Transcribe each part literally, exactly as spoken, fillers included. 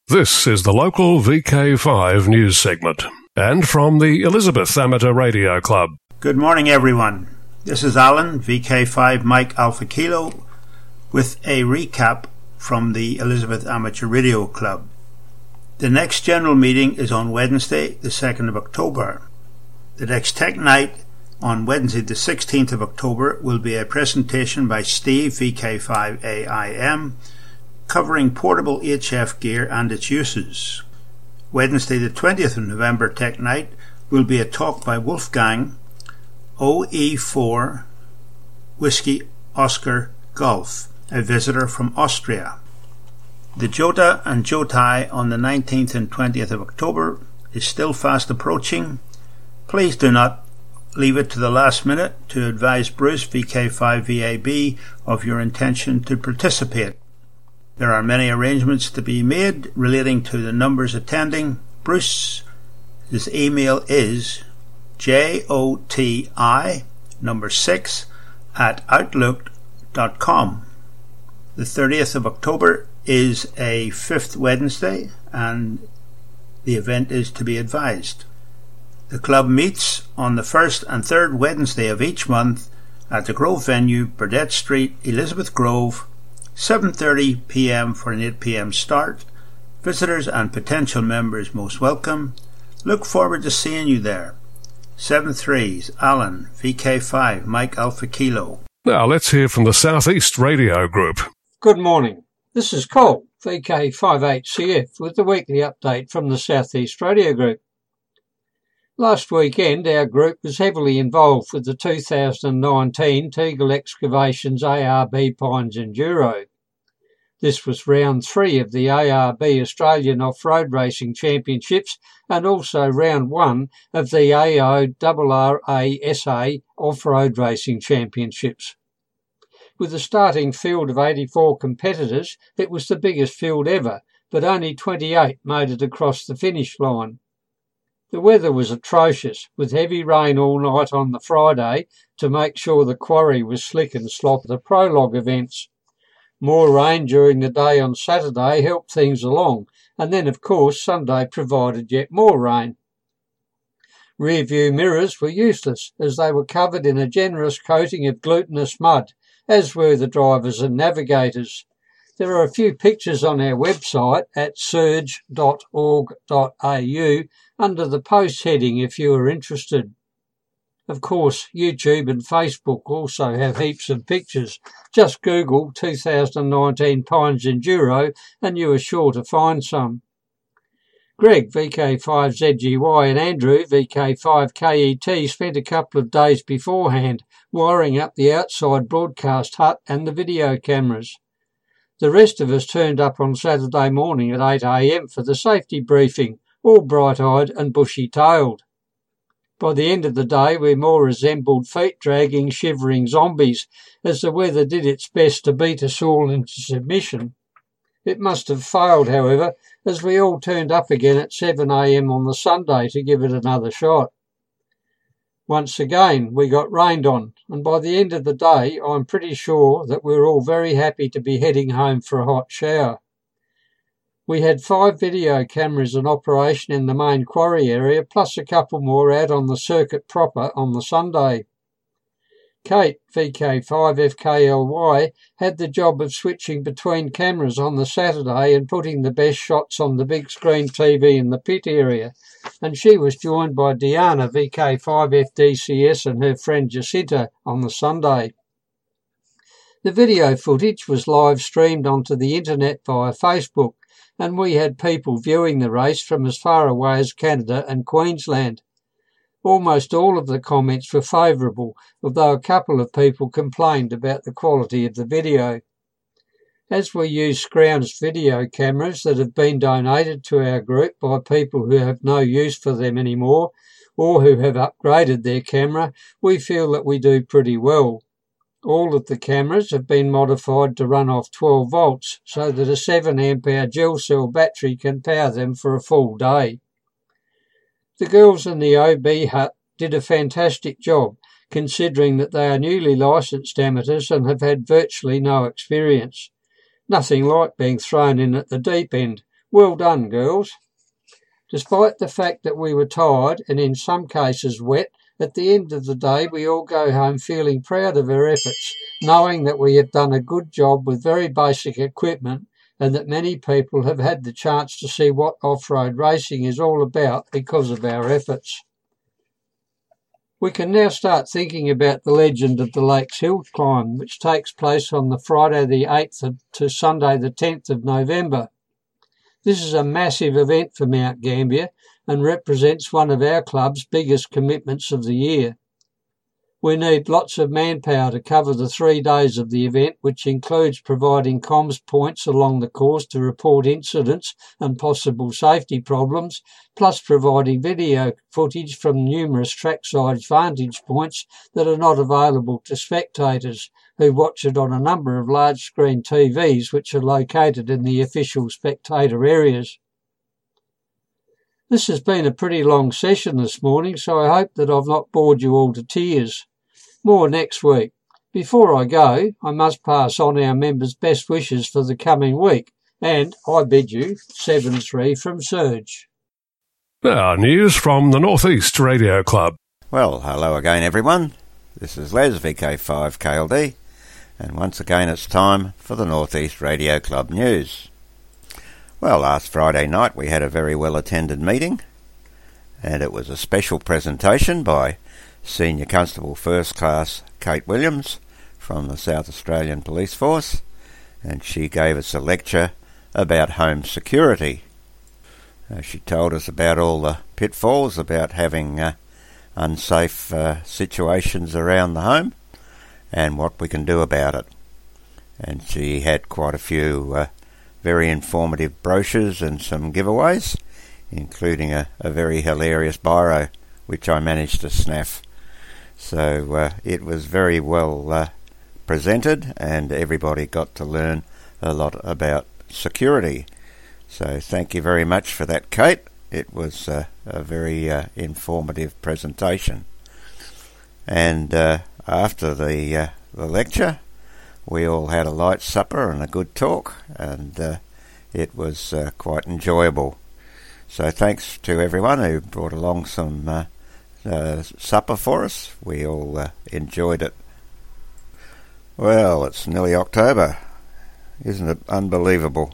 This is the local V K five news segment, and from the Elizabeth Amateur Radio Club. Good morning, everyone. This is Alan, V K five Mike Alpha Kilo, with a recap from the Elizabeth Amateur Radio Club. The next general meeting is on Wednesday, the second of October. The next tech night on Wednesday, the sixteenth of October, will be a presentation by Steve, V K five A I M, covering portable H F gear and its uses. Wednesday the twentieth of November Tech Night will be a talk by Wolfgang, O E four Whiskey Oscar Golf, a visitor from Austria. The Jota and Jotai on the nineteenth and twentieth of October is still fast approaching. Please do not leave it to the last minute to advise Bruce, V K five V A B, of your intention to participate. There are many arrangements to be made relating to the numbers attending. Bruce, his email is joti number six at outlook dot com. The thirtieth of October is a fifth Wednesday, and the event is to be advised. The club meets on the first and third Wednesday of each month at the Grove venue, Burdett Street, Elizabeth Grove, seven thirty p m for an eight p m start. Visitors and potential members most welcome. Look forward to seeing you there. Seven threes, Alan, V K five, Mike Alpha Kilo. Now let's hear from the Southeast Radio Group. Good morning. This is Cole, V K five H C F, with the weekly update from the Southeast Radio Group. Last weekend, our group was heavily involved with the two thousand nineteen Teagle Excavations A R B Pines Enduro. This was round three of the A R B Australian Off-Road Racing Championships and also round one of the A O R R A S A Off-Road Racing Championships. With a starting field of eighty-four competitors, it was the biggest field ever, but only twenty-eight made it across the finish line. The weather was atrocious, with heavy rain all night on the Friday to make sure the quarry was slick and slop at the prologue events. More rain during the day on Saturday helped things along, and then of course Sunday provided yet more rain. Rear view mirrors were useless as they were covered in a generous coating of glutinous mud, as were the drivers and navigators. There are a few pictures on our website at surge dot org dot a u under the post heading if you are interested. Of course, YouTube and Facebook also have heaps of pictures. Just Google two thousand nineteen Pines Enduro and you are sure to find some. Greg, V K five Z G Y, and Andrew, V K five K E T, spent a couple of days beforehand wiring up the outside broadcast hut and the video cameras. The rest of us turned up on Saturday morning at eight a m for the safety briefing, all bright-eyed and bushy-tailed. By the end of the day, we more resembled feet-dragging, shivering zombies, as the weather did its best to beat us all into submission. It must have failed, however, as we all turned up again at seven a m on the Sunday to give it another shot. Once again, we got rained on, and by the end of the day, I'm pretty sure that we were all very happy to be heading home for a hot shower. We had five video cameras in operation in the main quarry area, plus a couple more out on the circuit proper on the Sunday. Kate, V K five F K L Y, had the job of switching between cameras on the Saturday and putting the best shots on the big screen T V in the pit area, and she was joined by Diana, V K five F D C S, and her friend Jacinta on the Sunday. The video footage was live streamed onto the internet via Facebook, and we had people viewing the race from as far away as Canada and Queensland. Almost all of the comments were favourable, although a couple of people complained about the quality of the video. As we use scrounged video cameras that have been donated to our group by people who have no use for them anymore, or who have upgraded their camera, we feel that we do pretty well. All of the cameras have been modified to run off twelve volts so that a seven amp hour gel cell battery can power them for a full day. The girls in the O B hut did a fantastic job, considering that they are newly licensed amateurs and have had virtually no experience. Nothing like being thrown in at the deep end, Well done, girls. Despite the fact that we were tired and in some cases wet, at the end of the day we all go home feeling proud of our efforts, knowing that we have done a good job with very basic equipment and that many people have had the chance to see what off-road racing is all about because of our efforts. We can now start thinking about the legend of the Lakes Hill Climb, which takes place on the Friday the eighth to Sunday the tenth of November. This is a massive event for Mount Gambier and represents one of our club's biggest commitments of the year. We need lots of manpower to cover the three days of the event, which includes providing comms points along the course to report incidents and possible safety problems, plus providing video footage from numerous trackside vantage points that are not available to spectators who watch it on a number of large-screen T Vs which are located in the official spectator areas. This has been a pretty long session this morning, so I hope that I've not bored you all to tears. More next week. Before I go, I must pass on our members' best wishes for the coming week, and I bid you seven three from Surge. Now, news from the North East Radio Club. Well, hello again, everyone. This is Les, V K five K L D, and once again it's time for the North East Radio Club news. Well, last Friday night we had a very well-attended meeting, and it was a special presentation by Senior Constable First Class Kate Williams from the South Australian Police Force, and she gave us a lecture about home security. Uh, she told us about all the pitfalls about having uh, unsafe uh, situations around the home and what we can do about it. And she had quite a few uh, very informative brochures and some giveaways, including a, a very hilarious biro which I managed to snaff. So uh, it was very well uh, presented, and everybody got to learn a lot about security. So thank you very much for that, Kate. It was uh, a very uh, informative presentation. And uh, after the, uh, the lecture, we all had a light supper and a good talk, and uh, it was uh, quite enjoyable. So thanks to everyone who brought along some uh, uh, supper for us. We all uh, enjoyed it. Well, it's nearly October. Isn't it unbelievable?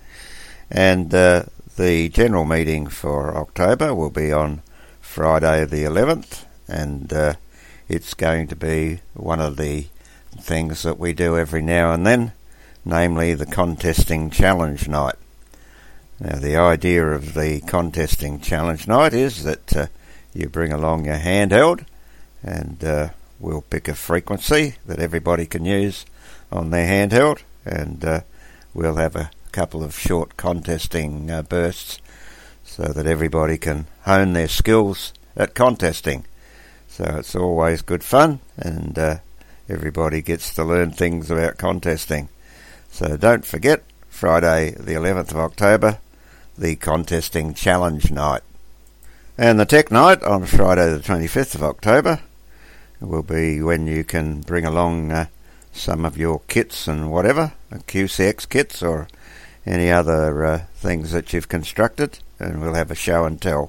And uh, the general meeting for October will be on Friday the eleventh, and uh, it's going to be one of the things that we do every now and then, namely the contesting challenge night. Now, the idea of the contesting challenge night is that uh, you bring along your handheld, and uh, we'll pick a frequency that everybody can use on their handheld, and uh, we'll have a couple of short contesting uh, bursts so that everybody can hone their skills at contesting. So it's always good fun, and uh, everybody gets to learn things about contesting. So don't forget, Friday the eleventh of October, the contesting challenge night. And the tech night on Friday the twenty-fifth of October will be when you can bring along uh, some of your kits and whatever, Q C X kits or any other uh, things that you've constructed, and we'll have a show and tell.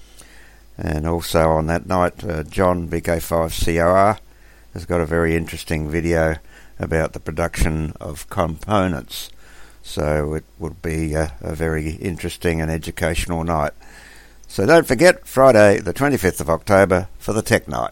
And also on that night, uh, John, V K five C O R, has got a very interesting video about the production of components. So it would be a, a very interesting and educational night. So don't forget, Friday the twenty-fifth of October for the Tech Night.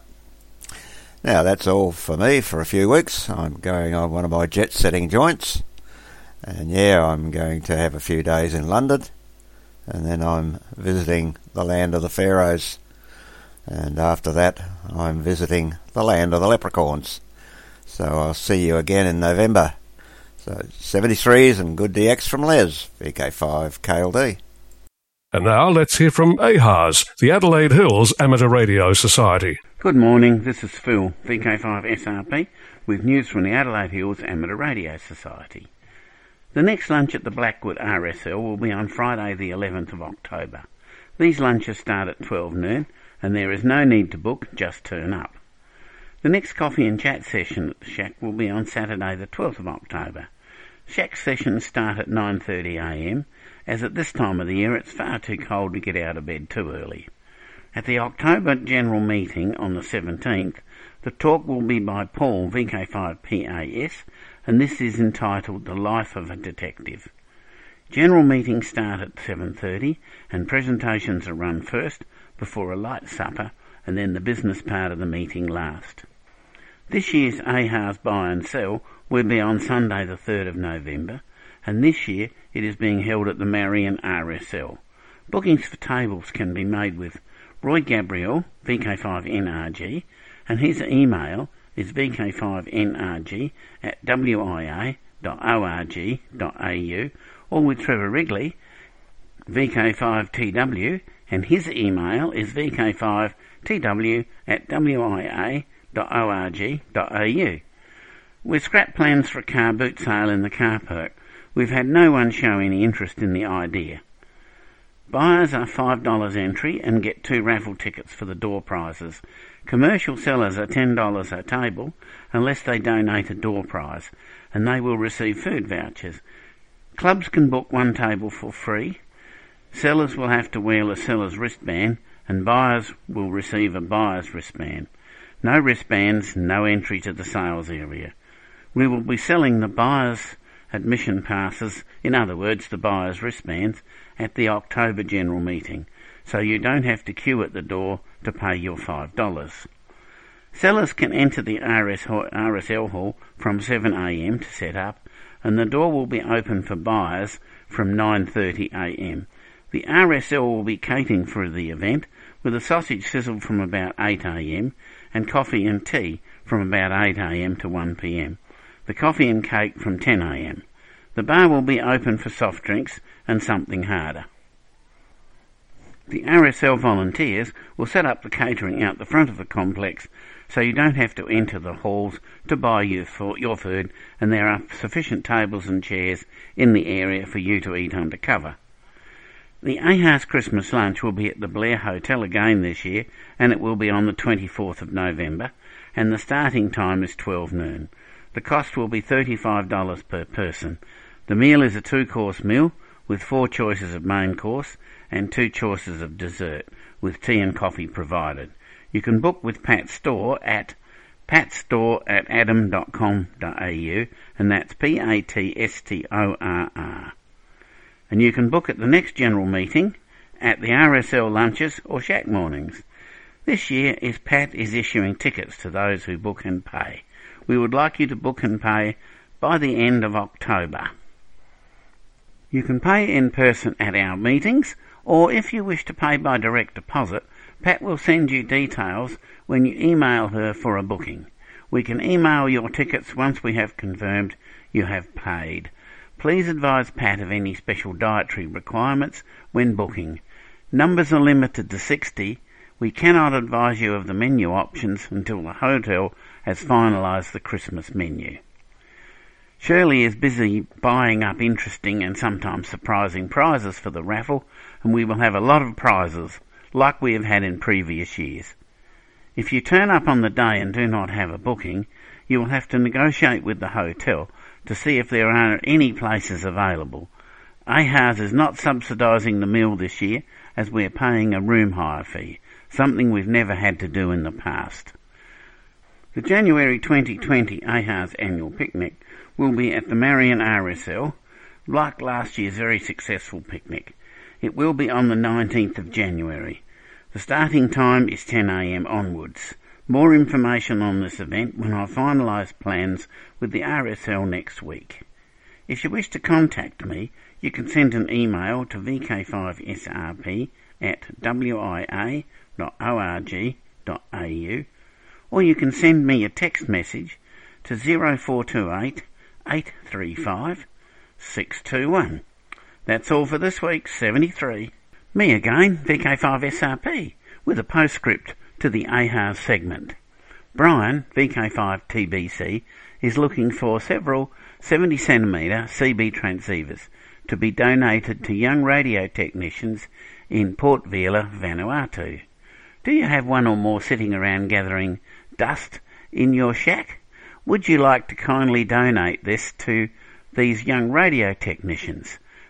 Now that's all for me for a few weeks. I'm going on one of my jet setting joints. And yeah, I'm going to have a few days in London. And then I'm visiting the land of the Pharaohs. And after that, I'm visiting the land of the leprechauns. So I'll see you again in November. So seventy-threes and good D X from Les, V K five K L D. And now let's hear from A H A S, the Adelaide Hills Amateur Radio Society. Good morning, this is Phil, V K five S R P, with news from the Adelaide Hills Amateur Radio Society. The next lunch at the Blackwood R S L will be on Friday the eleventh of October. These lunches start at twelve noon, and there is no need to book, just turn up. The next coffee and chat session at the Shack will be on Saturday the twelfth of October. Shack sessions start at nine thirty a m as at this time of the year it's far too cold to get out of bed too early. At the October General Meeting on the seventeenth, the talk will be by Paul, V K five P A S, and this is entitled The Life of a Detective. General meetings start at seven thirty and presentations are run first before a light supper and then the business part of the meeting last. This year's A H A's Buy and Sell will be on Sunday the third of November, and this year it is being held at the Marion R S L. Bookings for tables can be made with Roy Gabriel, V K five N R G, and his email is v k five n r g at w i a dot org dot a u, or with Trevor Wrigley, V K five T W, and his email is v k five t w at w i a dot org dot a u. With scrap plans for a car boot sale in the car park, we've had no one show any interest in the idea. Buyers are five dollars entry and get two raffle tickets for the door prizes. Commercial sellers are ten dollars a table unless they donate a door prize, and they will receive food vouchers. Clubs can book one table for free. Sellers will have to wear a seller's wristband, and buyers will receive a buyer's wristband. No wristbands, no entry to the sales area. We will be selling the buyer's admission passes, in other words the buyer's wristbands, at the October General Meeting, so you don't have to queue at the door to pay your five dollars. Sellers can enter the R S L hall from seven a m to set up, and the door will be open for buyers from nine thirty a m. The R S L will be catering for the event, with a sausage sizzle from about eight a m and coffee and tea from about eight a m to one p m. The coffee and cake from ten a m. The bar will be open for soft drinks and something harder. The R S L volunteers will set up the catering out the front of the complex, so you don't have to enter the halls to buy your food, and there are sufficient tables and chairs in the area for you to eat under cover. The A H A's Christmas lunch will be at the Blair Hotel again this year, and it will be on the twenty-fourth of November, and the starting time is twelve noon. The cost will be thirty-five dollars per person. The meal is a two-course meal with four choices of main course and two choices of dessert, with tea and coffee provided. You can book with Pat's Store at patstore at adam dot com dot a u, and that's P A T S T O R R. And you can book at the next general meeting, at the R S L lunches or shack mornings. This year is Pat is issuing tickets to those who book and pay. We would like you to book and pay by the end of October. You can pay in person at our meetings, or if you wish to pay by direct deposit, Pat will send you details when you email her for a booking. We can email your tickets once we have confirmed you have paid. Please advise Pat of any special dietary requirements when booking. Numbers are limited to sixty. We cannot advise you of the menu options until the hotel has finalised the Christmas menu. Shirley is busy buying up interesting and sometimes surprising prizes for the raffle, and we will have a lot of prizes, like we have had in previous years. If you turn up on the day and do not have a booking, you will have to negotiate with the hotel to see if there are any places available. A H A's is not subsidising the meal this year, as we are paying a room hire fee, something we've never had to do in the past. The January twenty twenty A H A's annual picnic will be at the Marion R S L, like last year's very successful picnic. It will be on the nineteenth of January. The starting time is ten a m onwards. More information on this event when I finalise plans with the R S L next week. If you wish to contact me, you can send an email to v k five s r p at w i a dot org dot a u, or you can send me a text message to zero four two eight, eight three five, six two one. That's all for this week, seventy-three. Me again, V K five S R P, with a postscript to the A H A's segment. Brian, V K five T B C, is looking for several seventy centimetre C B transceivers to be donated to young radio technicians in Port Vila, Vanuatu. Do you have one or more sitting around gathering dust in your shack? Would you like to kindly donate this to these young radio technicians?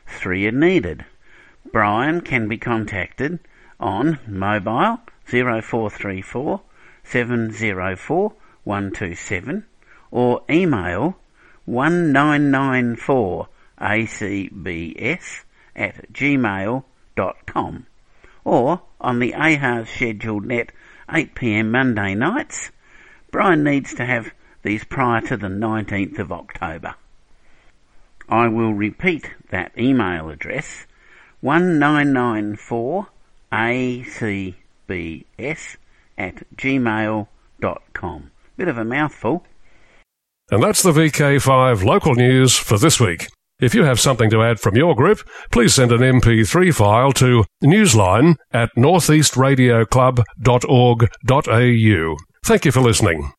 three are needed. Brian can be contacted on mobile zero four three four seven zero four one two seven or email one nine nine four A C B S at gmail dot com, or on the A H A R scheduled net eight p m Monday nights. Brian needs to have these prior to the nineteenth of October. I will repeat that email address, one nine nine four A C B S at gmail dot com. Bit of a mouthful. And that's the V K five local news for this week. If you have something to add from your group, please send an M P three file to newsline at northeast radio club dot org dot a u. Thank you for listening.